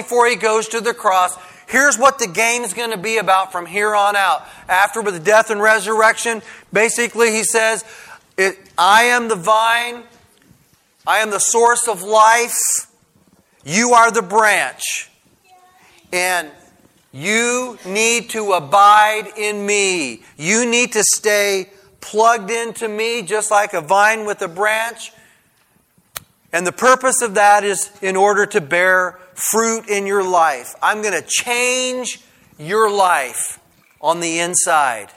before he goes to the cross. Here's what the game is going to be about from here on out. After the death and resurrection, basically he says, I am the vine. I am the source of life. You are the branch. And you need to abide in me. You need to stay plugged into me just like a vine with a branch. And the purpose of that is in order to bear fruit in your life. I'm going to change your life on the inside.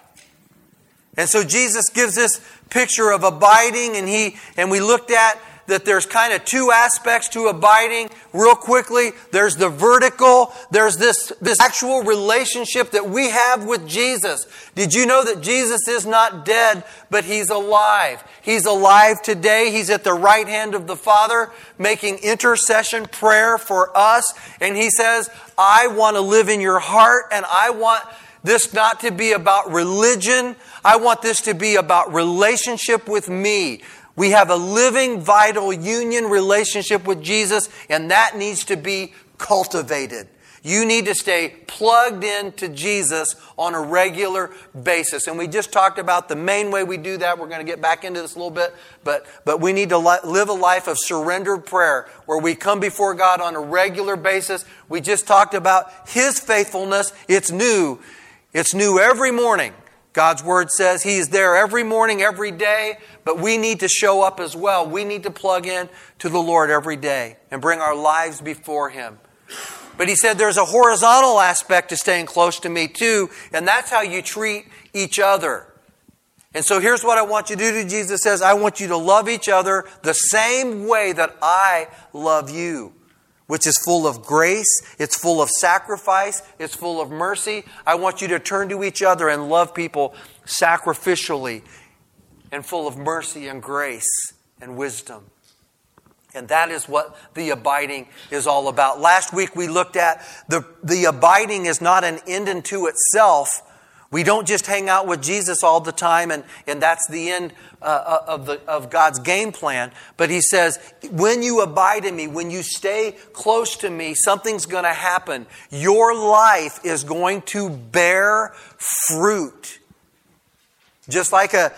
And so Jesus gives this picture of abiding, and we looked at that there's kind of two aspects to abiding. Real quickly, there's the vertical. There's this actual relationship that we have with Jesus. Did you know that Jesus is not dead, but He's alive? He's alive today. He's at the right hand of the Father, making intercession prayer for us. And He says, I want to live in your heart, and I want this not to be about religion. I want this to be about relationship with me. We have a living, vital union relationship with Jesus, and that needs to be cultivated. You need to stay plugged into Jesus on a regular basis. And we just talked about the main way we do that. We're going to get back into this a little bit. But we need to live a life of surrendered prayer where we come before God on a regular basis. We just talked about His faithfulness. It's new. It's new every morning. God's Word says He is there every morning, every day, but we need to show up as well. We need to plug in to the Lord every day and bring our lives before Him. But He said there's a horizontal aspect to staying close to me too, and that's how you treat each other. And so here's what I want you to do. Jesus says, I want you to love each other the same way that I love you, which is full of grace, it's full of sacrifice, it's full of mercy. I want you to turn to each other and love people sacrificially and full of mercy and grace and wisdom. And that is what the abiding is all about. Last week we looked at the abiding is not an end unto itself. We don't just hang out with Jesus all the time and that's the end of God's game plan. But He says, when you abide in me, when you stay close to me, something's going to happen. Your life is going to bear fruit. Just like a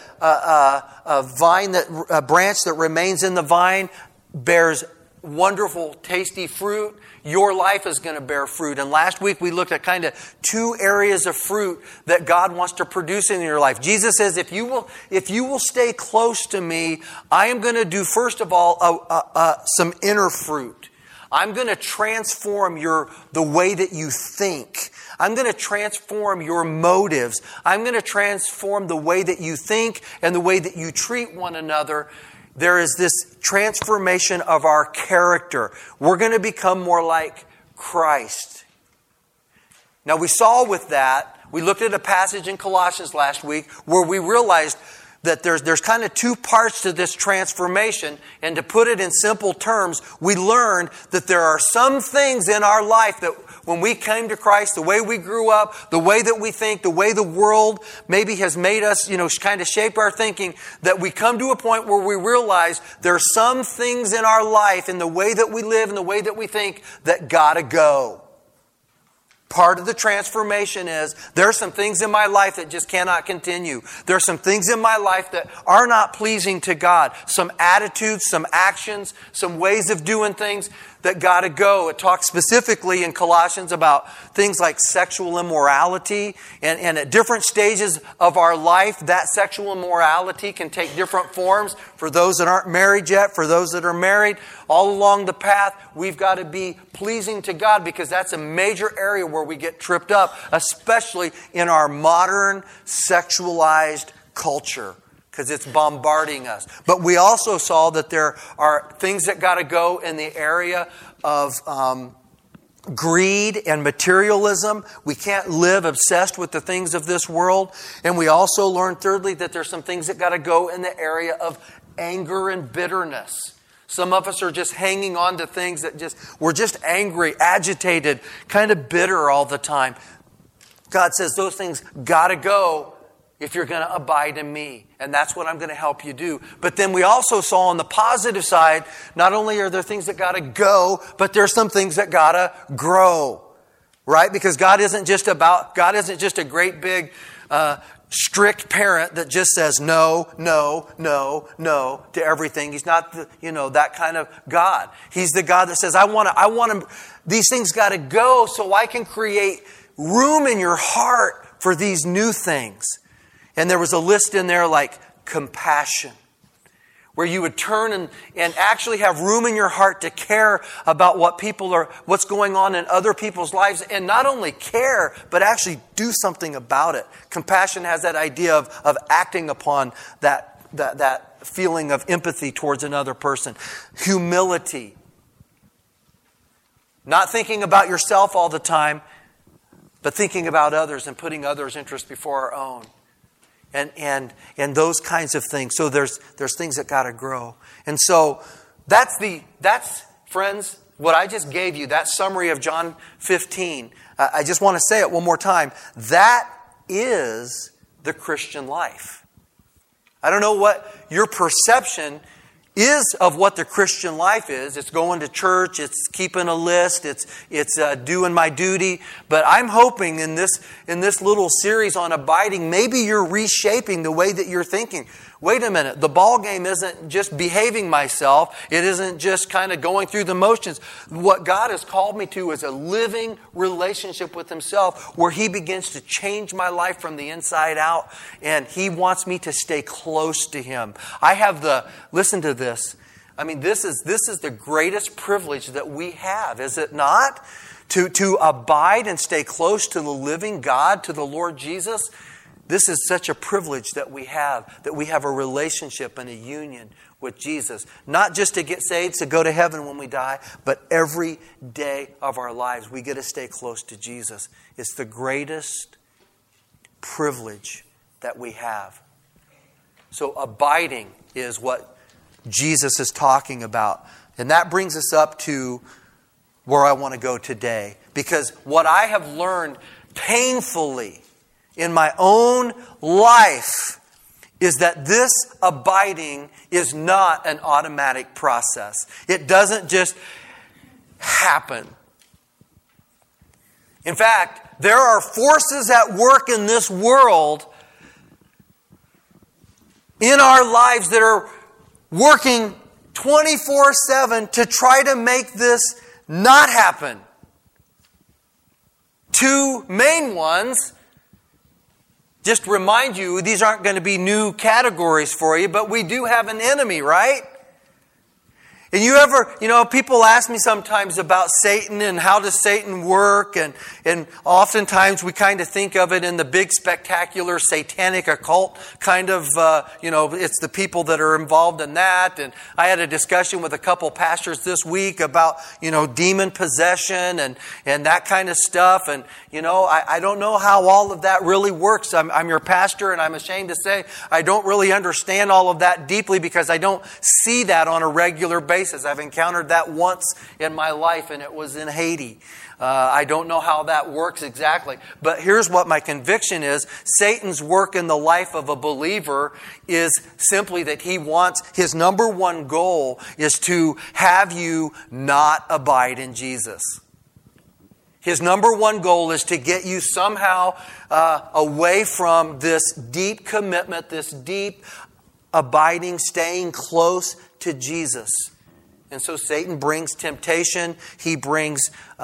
vine, a branch that remains in the vine bears wonderful, tasty fruit, your life is going to bear fruit. And last week we looked at kind of two areas of fruit that God wants to produce in your life. Jesus says, if you will stay close to me, I am going to do, first of all, some inner fruit. I'm going to transform the way that you think. I'm going to transform your motives. I'm going to transform the way that you think and the way that you treat one another. There is this transformation of our character. We're going to become more like Christ. Now we saw with that, we looked at a passage in Colossians last week where we realized that there's kind of two parts to this transformation. And to put it in simple terms, we learned that there are some things in our life that when we came to Christ, the way we grew up, the way that we think, the way the world maybe has made us, kind of shape our thinking, that we come to a point where we realize there are some things in our life, in the way that we live, in the way that we think, that gotta go. Part of the transformation is there are some things in my life that just cannot continue. There are some things in my life that are not pleasing to God. Some attitudes, some actions, some ways of doing things that got to go. It talks specifically in Colossians about things like sexual immorality. And at different stages of our life, that sexual immorality can take different forms. For those that aren't married yet, for those that are married, all along the path, we've got to be pleasing to God because that's a major area where we get tripped up, especially in our modern sexualized culture, because it's bombarding us. But we also saw that there are things that got to go in the area of greed and materialism. We can't live obsessed with the things of this world. And we also learned, thirdly, that there's some things that got to go in the area of anger and bitterness. Some of us are just hanging on to things that we're just angry, agitated, kind of bitter all the time. God says those things got to go if you're going to abide in me. And that's what I'm going to help you do. But then we also saw on the positive side, not only are there things that got to go, but there's some things that got to grow. Right? Because God isn't just a great big strict parent that just says no, no, no, no to everything. He's not that kind of God. He's the God that says, I want to, these things got to go so I can create room in your heart for these new things. And there was a list in there like compassion, where you would turn and actually have room in your heart to care about what's going on in other people's lives, and not only care, but actually do something about it. Compassion has that idea of acting upon that feeling of empathy towards another person. Humility. Not thinking about yourself all the time, but thinking about others and putting others' interests before our own. And those kinds of things. So there's things that got to grow. And so that's friends, what I just gave you, that summary of John 15. I just want to say it one more time. That is the Christian life. I don't know what your perception is of what the Christian life is. It's going to church, it's keeping a list, it's doing my duty. But I'm hoping in this little series on abiding, maybe you're reshaping the way that you're thinking. Wait a minute, the ball game isn't just behaving myself. It isn't just kind of going through the motions. What God has called me to is a living relationship with Himself, where He begins to change my life from the inside out, and He wants me to stay close to Him. Listen to this. I mean, this is the greatest privilege that we have, is it not? To abide and stay close to the living God, to the Lord Jesus. This is such a privilege that we have a relationship and a union with Jesus. Not just to get saved, to go to heaven when we die, but every day of our lives we get to stay close to Jesus. It's the greatest privilege that we have. So abiding is what Jesus is talking about. And that brings us up to where I want to go today. Because what I have learned painfully in my own life is that this abiding is not an automatic process. It doesn't just happen. In fact, there are forces at work in this world, in our lives, that are working 24/7 to try to make this not happen. Two main ones. Just remind you, these aren't going to be new categories for you, but we do have an enemy, right? And people ask me sometimes about Satan and how does Satan work, and oftentimes we kind of think of it in the big spectacular satanic occult kind of, it's the people that are involved in that. And I had a discussion with a couple pastors this week about, demon possession and that kind of stuff. And, I don't know how all of that really works. I'm your pastor, and I'm ashamed to say I don't really understand all of that deeply because I don't see that on a regular basis. I've encountered that once in my life, and it was in Haiti. I don't know how that works exactly. But here's what my conviction is. Satan's work in the life of a believer is simply that his number one goal is to have you not abide in Jesus. His number one goal is to get you somehow away from this deep commitment, this deep abiding, staying close to Jesus. And so Satan brings temptation. He brings,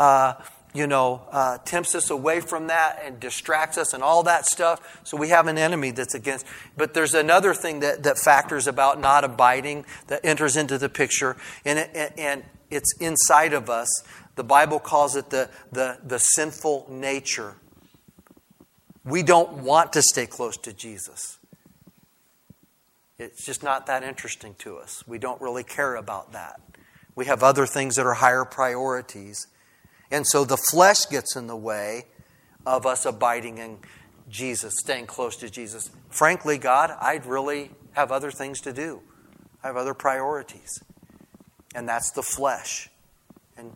tempts us away from that and distracts us and all that stuff. So we have an enemy that's against. But there's another thing that factors about not abiding that enters into the picture. And it's inside of us. The Bible calls it the sinful nature. We don't want to stay close to Jesus. It's just not that interesting to us. We don't really care about that. We have other things that are higher priorities. And so the flesh gets in the way of us abiding in Jesus, staying close to Jesus. Frankly, God, I'd really have other things to do. I have other priorities. And that's the flesh. And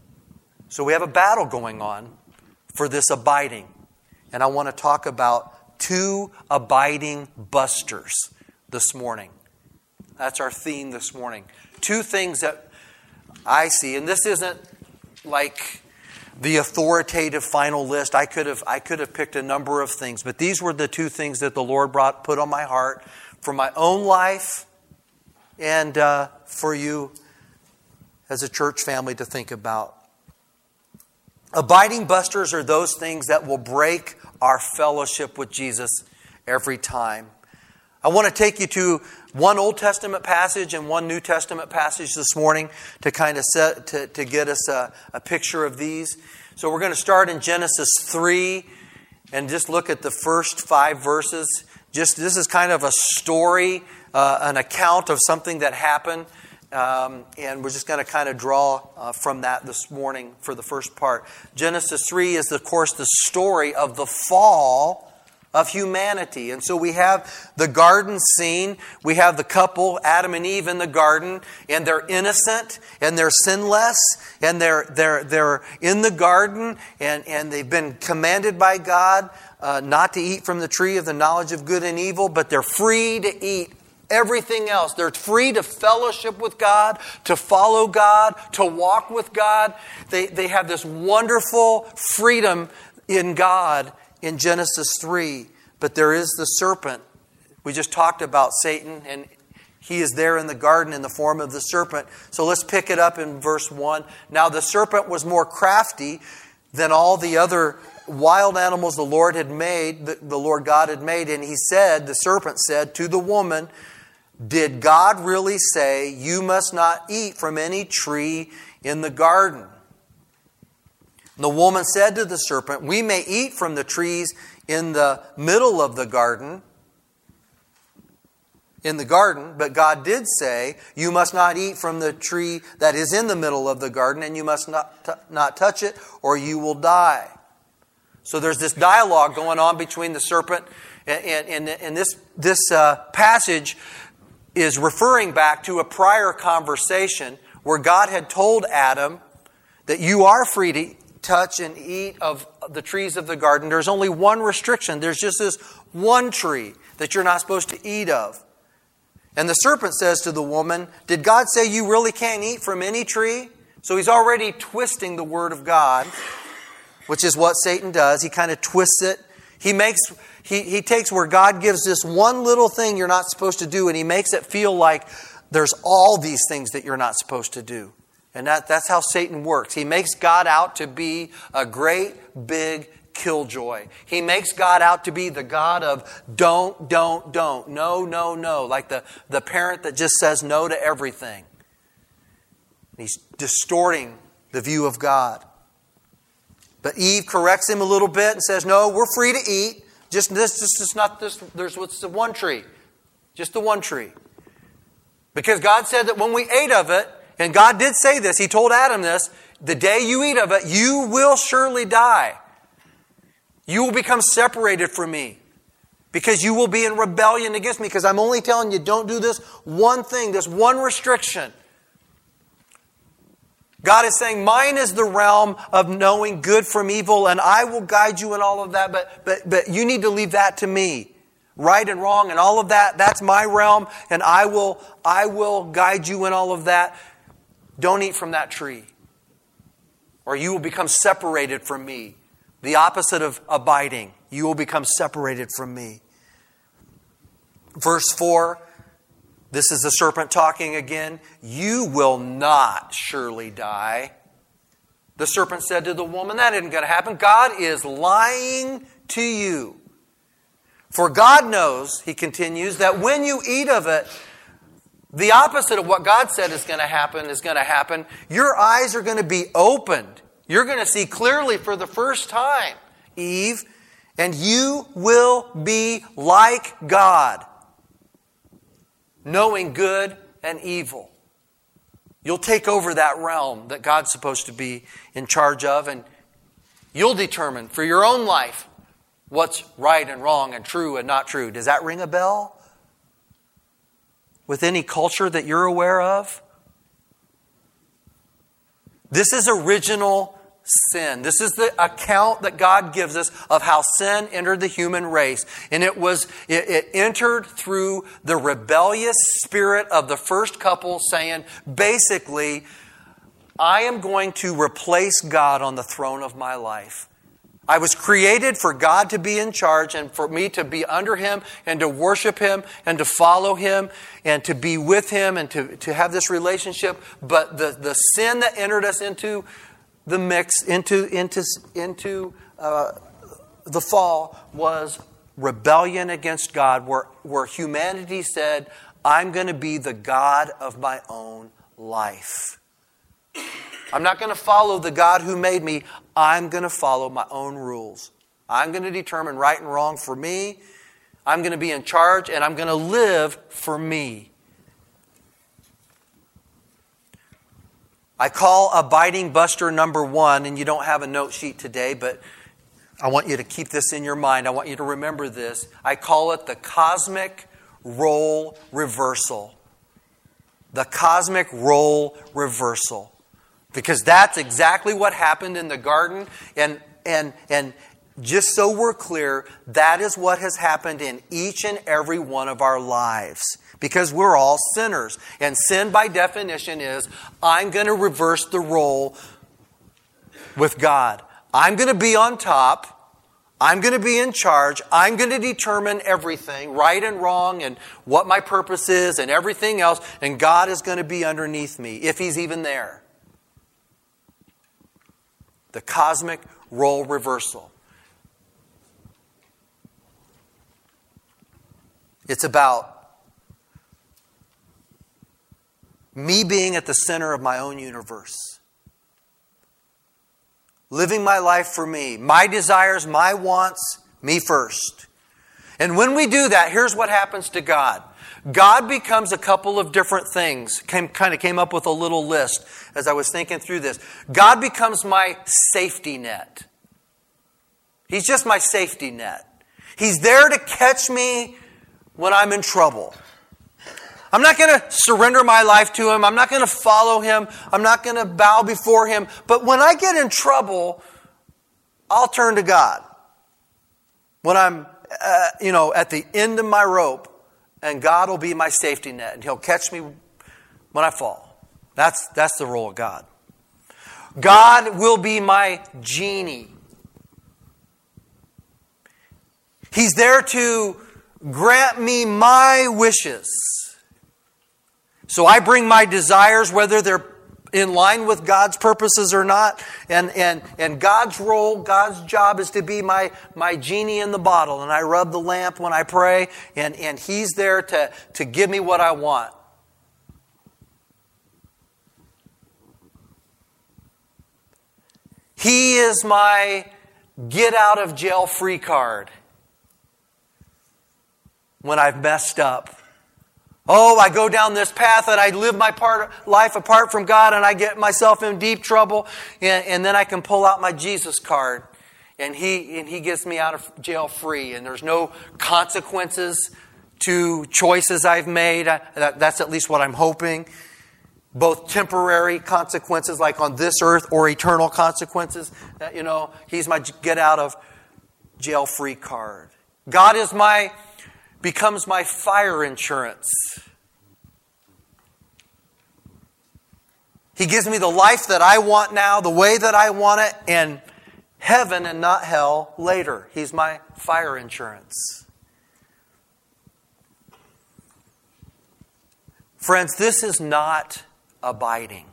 so we have a battle going on for this abiding. And I want to talk about two abiding busters this morning. That's our theme this morning. Two things that I see, and this isn't like the authoritative final list. I could have picked a number of things, but these were the two things that the Lord put on my heart for my own life and for you as a church family to think about. Abiding busters are those things that will break our fellowship with Jesus every time. I want to take you to one Old Testament passage and one New Testament passage this morning to kind of to get us a picture of these. So we're going to start in Genesis 3 and just look at the first 5 verses. This is kind of a story, an account of something that happened. And we're just going to kind of draw from that this morning for the first part. Genesis 3 is, of course, the story of the fall of humanity. And so we have the garden scene. We have the couple, Adam and Eve, in the garden. And they're innocent and they're sinless. And they're in the garden. And they've been commanded by God not to eat from the tree of the knowledge of good and evil. But they're free to eat everything else. They're free to fellowship with God, to follow God, to walk with God. They have this wonderful freedom in God in Genesis 3. But there is the serpent. We just talked about Satan, and he is there in the garden in the form of the serpent. So let's pick it up in verse 1. Now the serpent was more crafty than all the other wild animals the Lord had made, the Lord God had made. And he said, the serpent said to the woman, "Did God really say you must not eat from any tree in the garden?" The woman said to the serpent, "We may eat from the trees in the middle of the garden, but God did say, you must not eat from the tree that is in the middle of the garden, and you must not touch it, or you will die." So there's this dialogue going on between the serpent and this passage is referring back to a prior conversation where God had told Adam that you are free to touch and eat of the trees of the garden. There's only one restriction. There's just this one tree that you're not supposed to eat of. And the serpent says to the woman, "Did God say you really can't eat from any tree?" So he's already twisting the word of God, which is what Satan does. He kind of twists it. He takes where God gives this one little thing you're not supposed to do, and he makes it feel like there's all these things that you're not supposed to do. And that's how Satan works. He makes God out to be a great big killjoy. He makes God out to be the God of don't, no. Like the parent that just says no to everything. He's distorting the view of God. But Eve corrects him a little bit and says, "No, we're free to eat. Just not this. There's what's the one tree. Just the one tree." Because God said that when we ate of it, and God did say this, he told Adam this, "The day you eat of it, you will surely die. You will become separated from me. Because you will be in rebellion against me. Because I'm only telling you, don't do this one thing, this one restriction." God is saying, mine is the realm of knowing good from evil, and I will guide you in all of that, but you need to leave that to me. Right and wrong and all of that, that's my realm, and I will guide you in all of that. Don't eat from that tree, or you will become separated from me. The opposite of abiding. You will become separated from me. Verse 4, this is the serpent talking again. "You will not surely die." The serpent said to the woman, "That isn't going to happen. God is lying to you. For God knows," he continues, "that when you eat of it, the opposite of what God said is going to happen is going to happen. Your eyes are going to be opened. You're going to see clearly for the first time, Eve, and you will be like God, knowing good and evil." You'll take over that realm that God's supposed to be in charge of, and you'll determine for your own life what's right and wrong and true and not true. Does that ring a bell with any culture that you're aware of? This is original sin. This is the account that God gives us of how sin entered the human race. And it entered through the rebellious spirit of the first couple saying, basically, I am going to replace God on the throne of my life. I was created for God to be in charge and for me to be under Him and to worship Him and to follow Him and to be with Him and to have this relationship. But the sin that entered us into the mix, into the fall, was rebellion against God, where humanity said, I'm going to be the God of my own life. I'm not going to follow the God who made me. I'm going to follow my own rules. I'm going to determine right and wrong for me. I'm going to be in charge, and I'm going to live for me. I call abiding buster number 1, and you don't have a note sheet today, but I want you to keep this in your mind. I want you to remember this. I call it the cosmic role reversal. The cosmic role reversal. Because that's exactly what happened in the garden. And just so we're clear, that is what has happened in each and every one of our lives. Because we're all sinners. And sin by definition is, I'm going to reverse the role with God. I'm going to be on top. I'm going to be in charge. I'm going to determine everything, right and wrong, and what my purpose is, and everything else. And God is going to be underneath me, if He's even there. The cosmic role reversal. It's about me being at the center of my own universe. Living my life for me. My desires, my wants, me first. And when we do that, here's what happens to God. God becomes a couple of different things. Came up with a little list as I was thinking through this. God becomes my safety net. He's just my safety net. He's there to catch me when I'm in trouble. I'm not going to surrender my life to Him. I'm not going to follow Him. I'm not going to bow before Him. But when I get in trouble, I'll turn to God. When I'm at the end of my rope, and God will be my safety net, and He'll catch me when I fall. That's the role of God. God will be my genie. He's there to grant me my wishes. So I bring my desires, whether they're in line with God's purposes or not. And God's role, God's job is to be my genie in the bottle. And I rub the lamp when I pray. And He's there to give me what I want. He is my get out of jail free card when I've messed up. Oh, I go down this path and I live my life apart from God and I get myself in deep trouble. And then I can pull out my Jesus card and He gets me out of jail free. And there's no consequences to choices I've made. That's at least what I'm hoping. Both temporary consequences like on this earth or eternal consequences. He's my get out of jail free card. God becomes my fire insurance. He gives me the life that I want now, the way that I want it, and heaven and not hell later. He's my fire insurance. Friends, this is not abiding.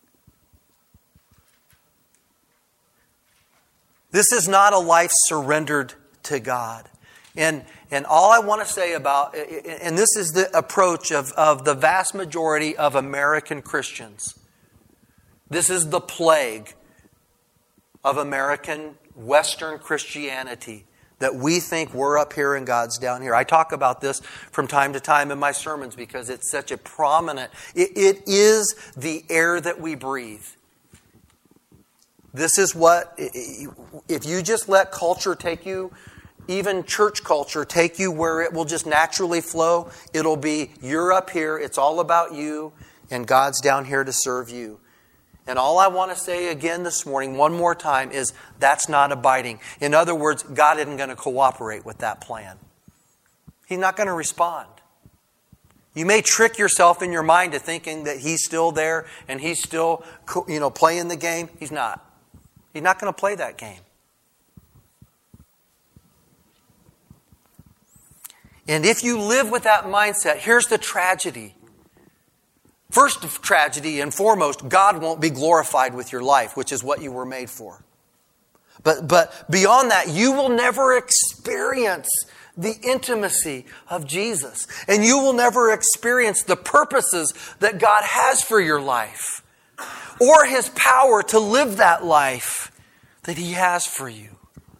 This is not a life surrendered to God. And all I want to say about, and this is the approach of the vast majority of American Christians. This is the plague of American Western Christianity, that we think we're up here and God's down here. I talk about this from time to time in my sermons because it's such a prominent, it is the air that we breathe. This is what, if you just let culture take you, even church culture, take you where it will just naturally flow, it'll be, you're up here, it's all about you, and God's down here to serve you. And all I want to say again this morning, one more time, is that's not abiding. In other words, God isn't going to cooperate with that plan. He's not going to respond. You may trick yourself in your mind to thinking that He's still there and He's still, playing the game. He's not. He's not going to play that game. And if you live with that mindset, here's the tragedy. First tragedy and foremost, God won't be glorified with your life, which is what you were made for. But beyond that, you will never experience the intimacy of Jesus. And you will never experience the purposes that God has for your life, or His power to live that life that He has for you.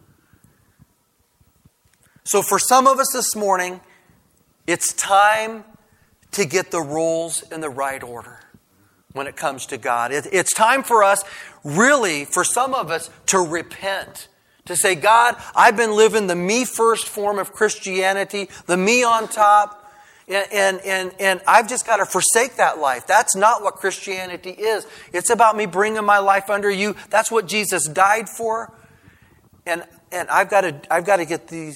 So for some of us this morning, it's time to get the roles in the right order when it comes to God. It's time for us, really, for some of us, to repent. To say, God, I've been living the me first form of Christianity, the me on top, and I've just got to forsake that life. That's not what Christianity is. It's about me bringing my life under you. That's what Jesus died for. And I've got to get the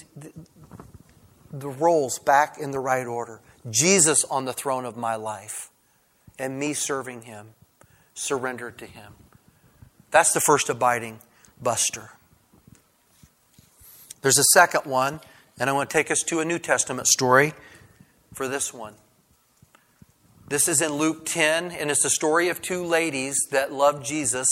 roles back in the right order. Jesus on the throne of my life, and me serving Him, surrendered to Him. That's the first abiding buster. There's a second one, and I want to take us to a New Testament story for this one. This is in Luke 10, and it's the story of two ladies that loved Jesus.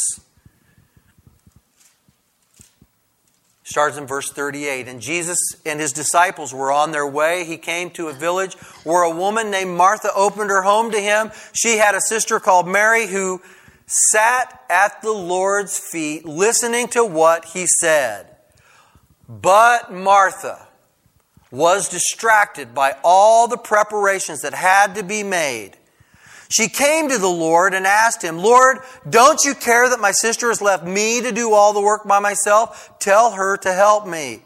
Starts in verse 38. And Jesus and His disciples were on their way. He came to a village where a woman named Martha opened her home to Him. She had a sister called Mary who sat at the Lord's feet listening to what He said. But Martha was distracted by all the preparations that had to be made. She came to the Lord and asked Him, Lord, don't you care that my sister has left me to do all the work by myself? Tell her to help me.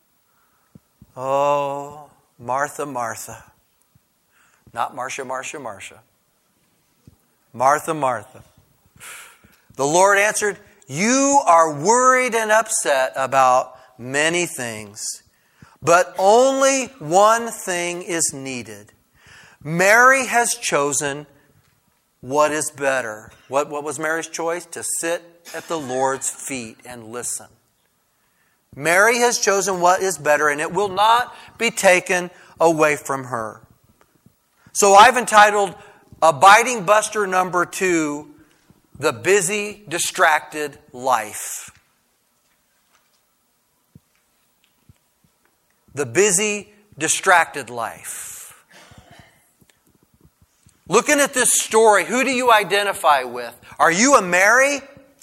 Oh, Martha, Martha. Not Marcia, Marcia, Marcia. Martha, Martha. The Lord answered, you are worried and upset about many things, but only one thing is needed. Mary has chosen what is better. What was Mary's choice? To sit at the Lord's feet and listen. Mary has chosen what is better, and it will not be taken away from her. So I've entitled Abiding Buster number 2, The Busy, Distracted Life. The busy, distracted life. Looking at this story, who do you identify with? Are you a Mary?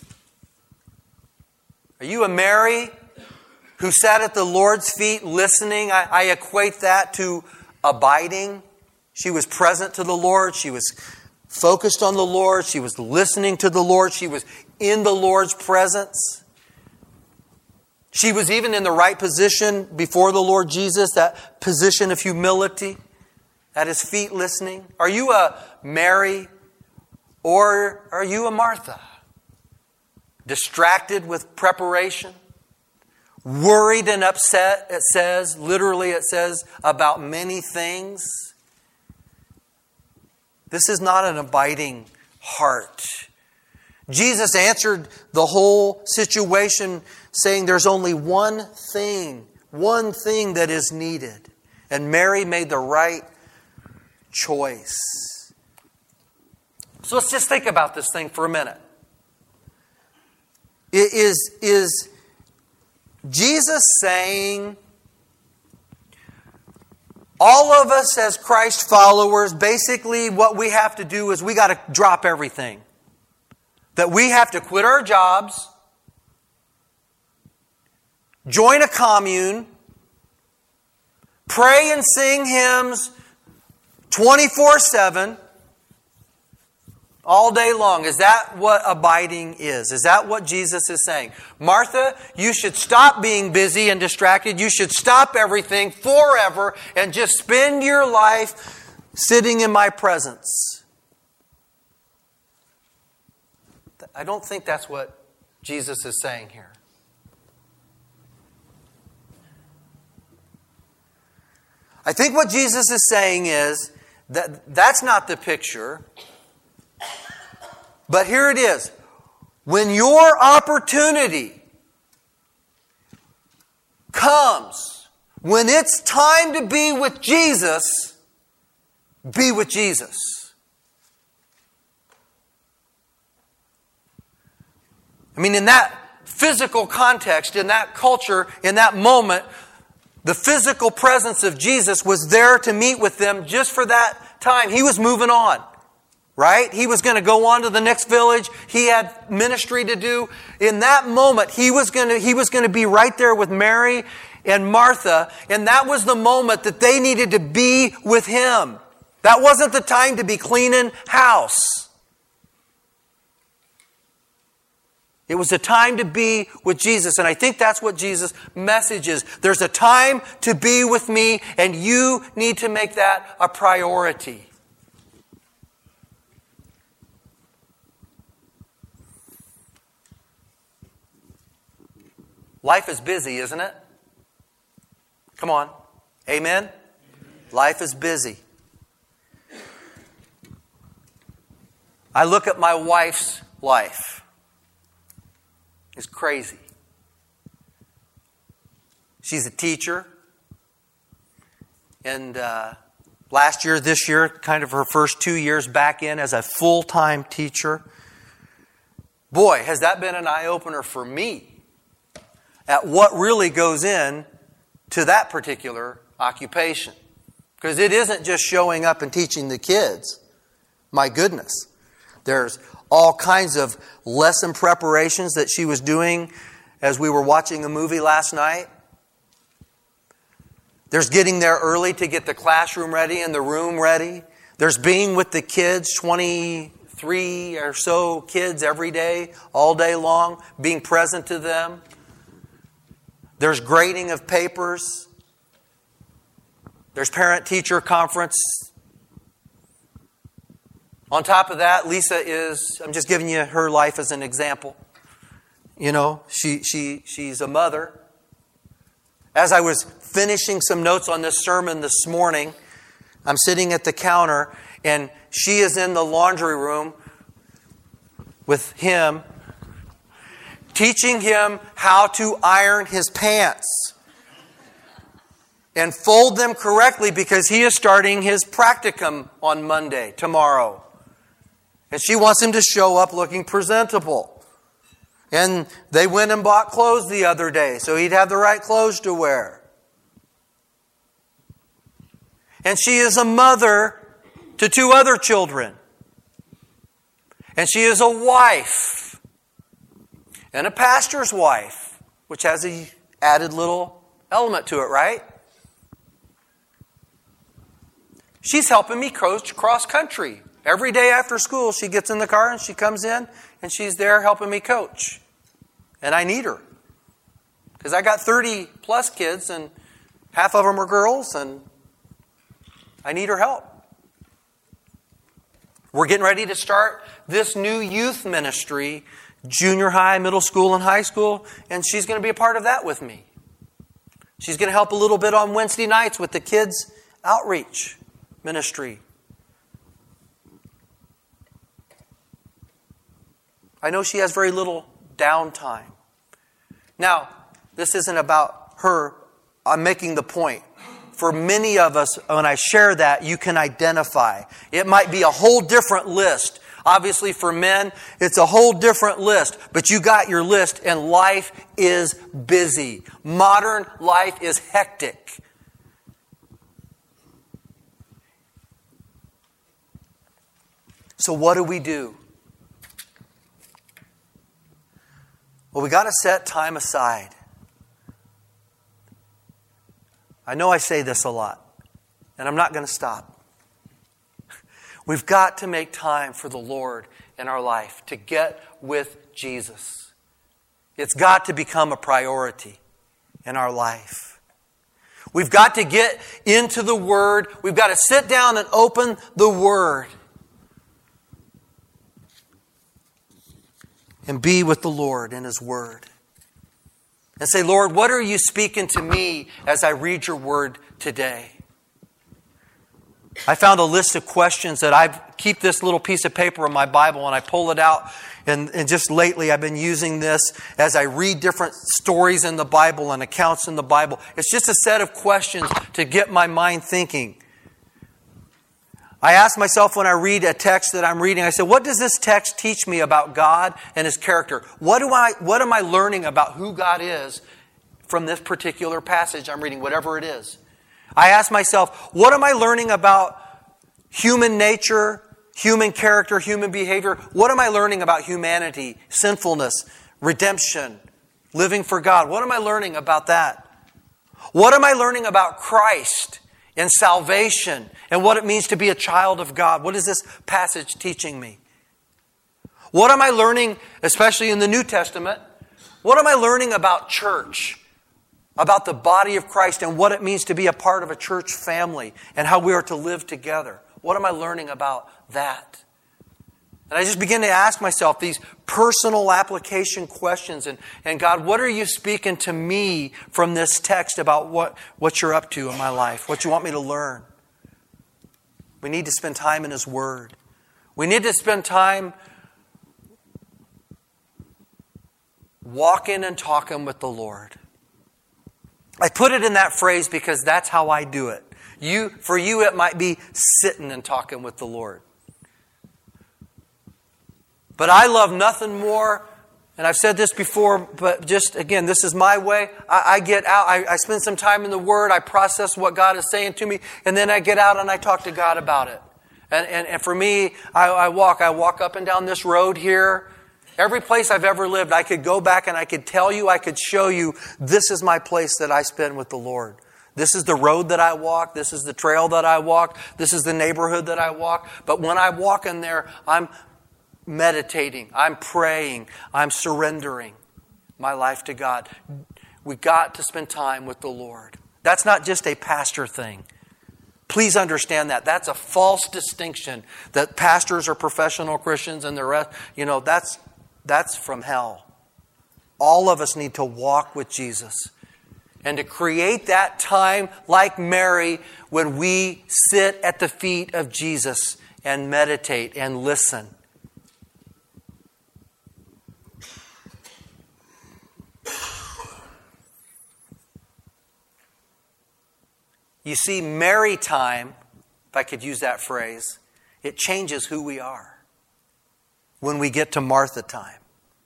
Are you a Mary who sat at the Lord's feet listening? I equate that to abiding. She was present to the Lord. She was focused on the Lord. She was listening to the Lord. She was in the Lord's presence. She was even in the right position before the Lord Jesus, that position of humility, at His feet listening. Are you a Mary or are you a Martha? Distracted with preparation, worried and upset, it says, literally it says, about many things. This is not an abiding heart. Jesus answered the whole situation saying there's only one thing that is needed. And Mary made the right choice. So let's just think about this thing for a minute. Is Jesus saying all of us as Christ followers, basically what we have to do is we got to drop everything? That we have to quit our jobs, join a commune, pray and sing hymns 24/7, all day long. Is that what abiding is? Is that what Jesus is saying? Martha, you should stop being busy and distracted. You should stop everything forever and just spend your life sitting in my presence. I don't think that's what Jesus is saying here. I think what Jesus is saying is that that's not the picture. But here it is. When your opportunity comes, when it's time to be with Jesus, be with Jesus. I mean, in that physical context, in that culture, in that moment, the physical presence of Jesus was there to meet with them just for that time. He was moving on, right? He was going to go on to the next village. He had ministry to do. In that moment, he was going to be right there with Mary and Martha, and that was the moment that they needed to be with Him. That wasn't the time to be cleaning house. It was a time to be with Jesus. And I think that's what Jesus' message is. There's a time to be with me, and you need to make that a priority. Life is busy, isn't it? Come on. Amen? Life is busy. I look at my wife's life. It's crazy. She's a teacher. And last year, this year, kind of her first 2 years back in as a full-time teacher. Boy, has that been an eye-opener for me at what really goes in to that particular occupation. Because it isn't just showing up and teaching the kids. My goodness. There's all kinds of lesson preparations that she was doing as we were watching a movie last night. There's getting there early to get the classroom ready and the room ready. There's being with the kids, 23 or so kids every day, all day long, being present to them. There's grading of papers. There's parent-teacher conference. On top of that, Lisa is, I'm just giving you her life as an example. You know, she's a mother. As I was finishing some notes on this sermon this morning, I'm sitting at the counter and she is in the laundry room with him, teaching him how to iron his pants and fold them correctly because he is starting his practicum on Monday, tomorrow. And she wants him to show up looking presentable. And they went and bought clothes the other day, so he'd have the right clothes to wear. And she is a mother to 2 other children. And she is a wife. And a pastor's wife, which has an added little element to it, right? She's helping me coach cross country. Every day after school, she gets in the car and she comes in and she's there helping me coach. And I need her. Because I got 30 plus kids and half of them are girls and I need her help. We're getting ready to start this new youth ministry, junior high, middle school, and high school, and she's going to be a part of that with me. She's going to help a little bit on Wednesday nights with the kids' outreach ministry. I know she has very little downtime. Now, this isn't about her. I'm making the point. For many of us, when I share that, you can identify. It might be a whole different list. Obviously, for men, it's a whole different list. But you got your list, and life is busy. Modern life is hectic. So what do we do? Well, we got to set time aside. I know I say this a lot, and I'm not going to stop. We've got to make time for the Lord in our life to get with Jesus. It's got to become a priority in our life. We've got to get into the Word. We've got to sit down and open the Word. and be with the Lord in His Word. And say, Lord, what are you speaking to me as I read your Word today? I found a list of questions that I keep this little piece of paper in my Bible and I pull it out. And just lately I've been using this as I read different stories in the Bible and accounts in the Bible. It's just a set of questions to get my mind thinking. I ask myself when I read a text that I'm reading, I say, what does this text teach me about God and His character? What am I learning about who God is from this particular passage I'm reading, whatever it is? I ask myself, what am I learning about human nature, human character, human behavior? What am I learning about humanity, sinfulness, redemption, living for God? What am I learning about that? What am I learning about Christ and salvation and what it means to be a child of God? What is this passage teaching me? What am I learning, especially in the New Testament? What am I learning about church? About the body of Christ and what it means to be a part of a church family and how we are to live together. What am I learning about that? And I just begin to ask myself these personal application questions. And God, what are you speaking to me from this text about what you're up to in my life? What you want me to learn? We need to spend time in His Word. We need to spend time walking and talking with the Lord. I put it in that phrase because that's how I do it. For you, it might be sitting and talking with the Lord. But I love nothing more, and I've said this before, but just again, this is my way. I get out, I spend some time in the Word, I process what God is saying to me, and then I get out and I talk to God about it. And for me, I walk up and down this road here. Every place I've ever lived, I could go back and I could tell you, I could show you, this is my place that I spend with the Lord. This is the road that I walk. This is the trail that I walk. This is the neighborhood that I walk. But when I walk in there, I'm meditating. I'm praying. I'm surrendering my life to God. We got to spend time with the Lord. That's not just a pastor thing. Please understand that. That's a false distinction that pastors are professional Christians and the rest, that's from hell. All of us need to walk with Jesus and to create that time like Mary when we sit at the feet of Jesus and meditate and listen. You see, Mary time, if I could use that phrase, it changes who we are when we get to Martha time.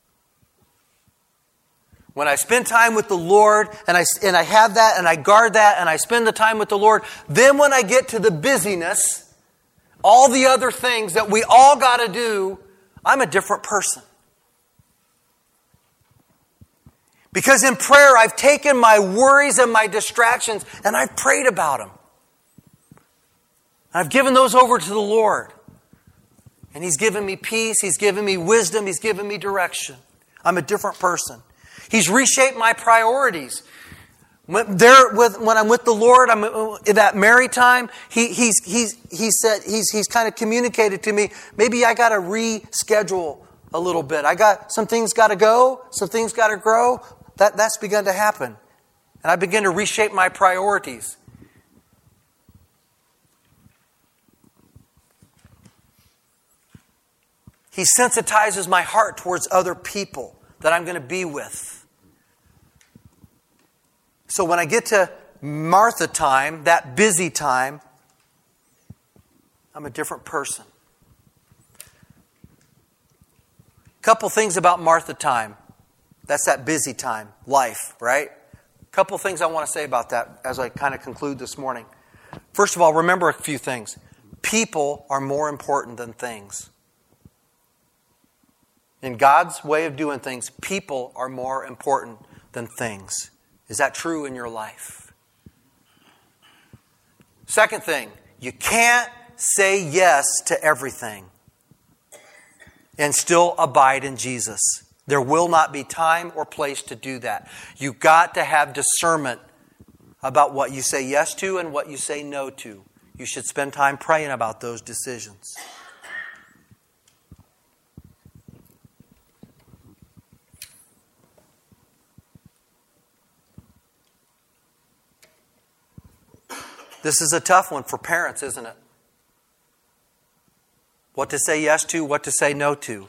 When I spend time with the Lord and I have that and I guard that and I spend the time with the Lord, then when I get to the busyness, all the other things that we all got to do, I'm a different person. Because in prayer, I've taken my worries and my distractions and I've prayed about them. I've given those over to the Lord. And He's given me peace. He's given me wisdom. He's given me direction. I'm a different person. He's reshaped my priorities. When I'm with the Lord, I'm in that Mary time. He's kind of communicated to me. Maybe I got to reschedule a little bit. Some things got to go. Some things got to grow. That's begun to happen, and I begin to reshape my priorities. He sensitizes my heart towards other people that I'm going to be with. So when I get to Martha time, that busy time, I'm a different person. Couple things about Martha time. That's that busy time, life, right? Couple things I want to say about that as I kind of conclude this morning. First of all, remember a few things. People are more important than things. In God's way of doing things, people are more important than things. Is that true in your life? Second thing, you can't say yes to everything and still abide in Jesus. There will not be time or place to do that. You've got to have discernment about what you say yes to and what you say no to. You should spend time praying about those decisions. This is a tough one for parents, isn't it? What to say yes to, what to say no to.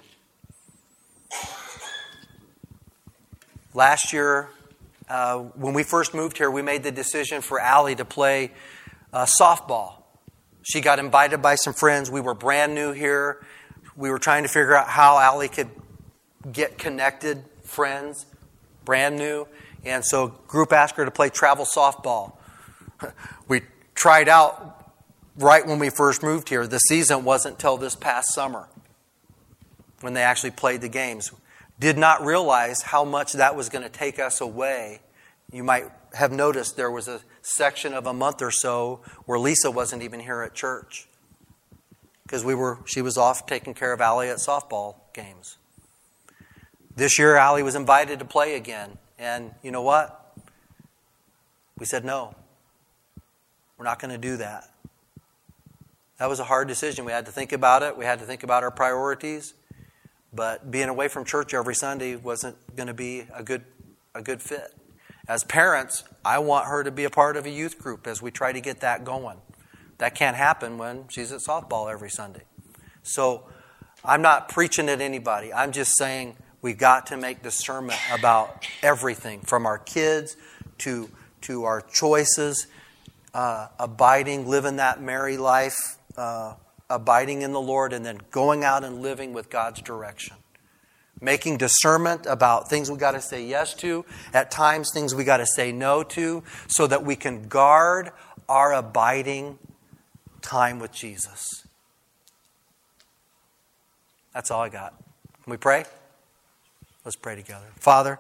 Last year, when we first moved here, we made the decision for Allie to play softball. She got invited by some friends. We were brand new here. We were trying to figure out how Allie could get connected, friends, brand new. And so group asked her to play travel softball. We tried out right when we first moved here. The season wasn't till this past summer when they actually played the games. Did not realize how much that was going to take us away. You might have noticed there was a section of a month or so where Lisa wasn't even here at church because she was off taking care of Allie at softball games. This year, Allie was invited to play again. And you know what? We said no. We're not going to do that. That was a hard decision. We had to think about it. We had to think about our priorities. But being away from church every Sunday wasn't going to be a good fit. As parents, I want her to be a part of a youth group as we try to get that going. That can't happen when she's at softball every Sunday. So I'm not preaching at anybody. I'm just saying we've got to make discernment about everything, from our kids to our choices, abiding, living that merry life, abiding in the Lord, and then going out and living with God's direction. Making discernment about things we got to say yes to, at times things we got to say no to, so that we can guard our abiding time with Jesus. That's all I got. Can we pray? Let's pray together. Father,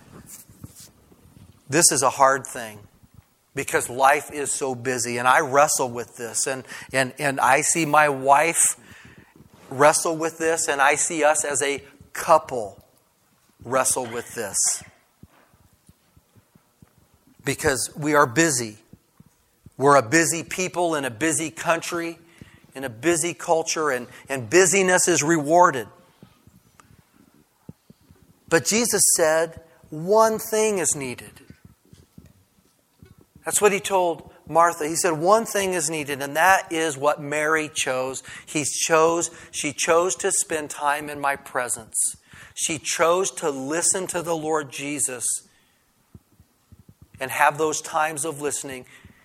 this is a hard thing because life is so busy, and I wrestle with this, and I see my wife wrestle with this, and I see us as a couple wrestle with this because we are busy. We're a busy people in a busy country, in a busy culture, and busyness is rewarded. But Jesus said one thing is needed. That's what he told Martha. He said one thing is needed, and that is what Mary chose. She chose to spend time in my presence. She chose to listen to the Lord Jesus and have those times of listening.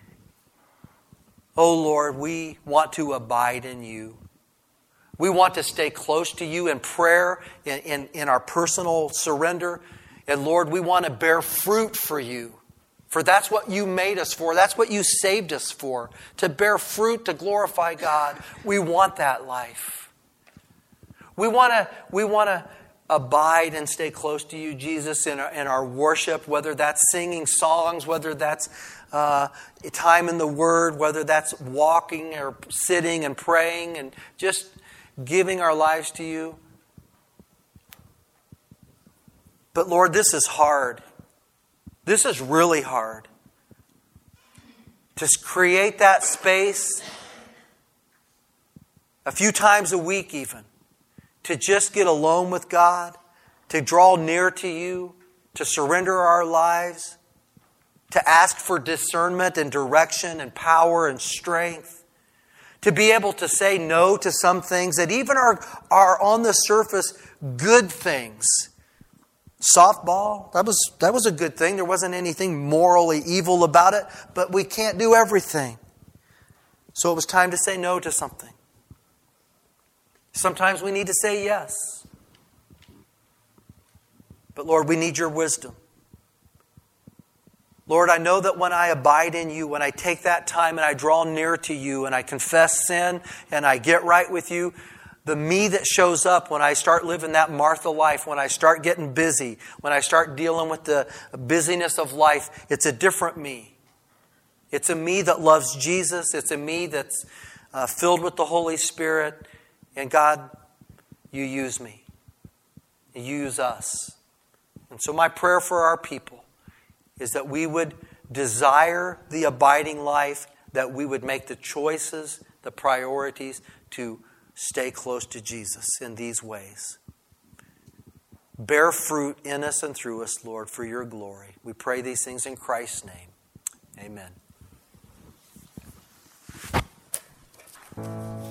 Oh Lord, we want to abide in you. We want to stay close to you in prayer, in our personal surrender. And Lord, we want to bear fruit for you. For that's what you made us for. That's what you saved us for. To bear fruit, to glorify God. We want that life. We want to abide and stay close to you, Jesus, in our worship, whether that's singing songs, whether that's time in the Word, whether that's walking or sitting and praying and just giving our lives to you. But Lord, this is hard. This is really hard. To create that space a few times a week even. To just get alone with God. To draw near to you. To surrender our lives. To ask for discernment and direction and power and strength. To be able to say no to some things that even are on the surface good things. Softball, that was a good thing. There wasn't anything morally evil about it, but we can't do everything. So it was time to say no to something. Sometimes we need to say yes. But Lord, we need your wisdom. Lord, I know that when I abide in you, when I take that time and I draw near to you and I confess sin and I get right with you, the me that shows up when I start living that Martha life, when I start getting busy, when I start dealing with the busyness of life, it's a different me. It's a me that loves Jesus. It's a me that's filled with the Holy Spirit. And God, you use me. You use us. And so my prayer for our people is that we would desire the abiding life, that we would make the choices, the priorities to stay close to Jesus in these ways. Bear fruit in us and through us, Lord, for your glory. We pray these things in Christ's name. Amen.